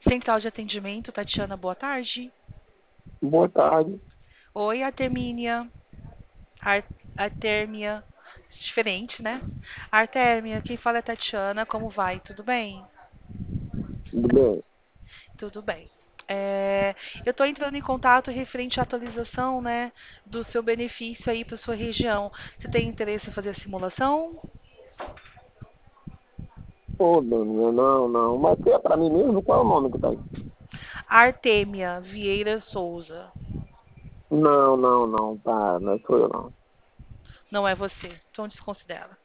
Central de atendimento, Tatiana, boa tarde. Boa tarde. Oi, Artemínia. Ar Artêmia. Diferente, né? Artêmia, quem fala é Tatiana. Como vai? Tudo bem? Tudo bem? Tudo bem. Eu estou entrando em contato referente à atualização, né, do seu benefício aí para sua região. Você tem interesse em fazer a simulação? Ô, Daniel, não, não. Mas que é pra mim mesmo? Qual é o nome que tá aí? Artêmia Vieira Souza. Não, não, não. Tá, não sou eu, não. Não é você, então desconsidera.